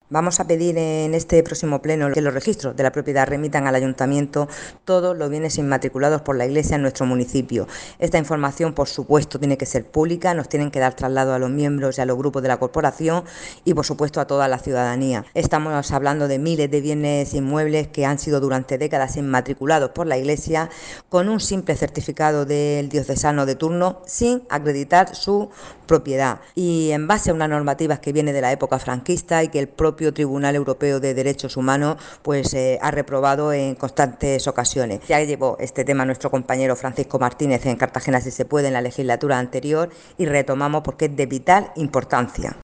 Vamos a pedir en este próximo pleno que los registros de la propiedad remitan al Ayuntamiento todos los bienes inmatriculados por la Iglesia en nuestro municipio. Esta información, por supuesto, tiene que ser pública, nos tienen que dar traslado a los miembros y a los grupos de la corporación y, por supuesto, a toda la ciudadanía. Estamos hablando de miles de bienes inmuebles que han sido durante décadas inmatriculados por la Iglesia con un simple certificado del diocesano de turno sin acreditar su propiedad y en base a unas normativas que viene de la época franquista y que el propio Tribunal Europeo de Derechos Humanos ha reprobado en constantes ocasiones. Ya llevó este tema nuestro compañero Francisco Martínez en Cartagena si se puede en la legislatura anterior y retomamos porque es de vital importancia.